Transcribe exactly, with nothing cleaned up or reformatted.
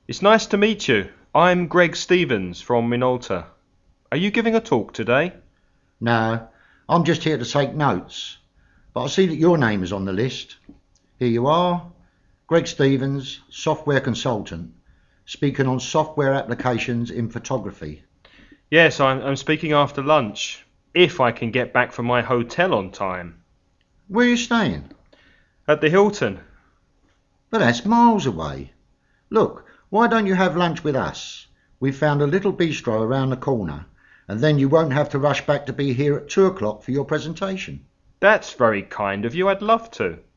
It's nice to meet you. I'm Greg Stevens from Minolta. Are you giving a talk today? No, I'm just here to take notes. But I see that your name is on the list. Here you are, Greg Stevens, software consultant, speaking on software applications in photography. Yes, I'm, I'm speaking after lunch, if I can get back from my hotel on time. Where are you staying? At the Hilton. But that's miles away. Look, why don't you have lunch with us? We've found a little bistro around the corner, and then you won't have to rush back to be here at two o'clock for your presentation. That's very kind of you. I'd love to.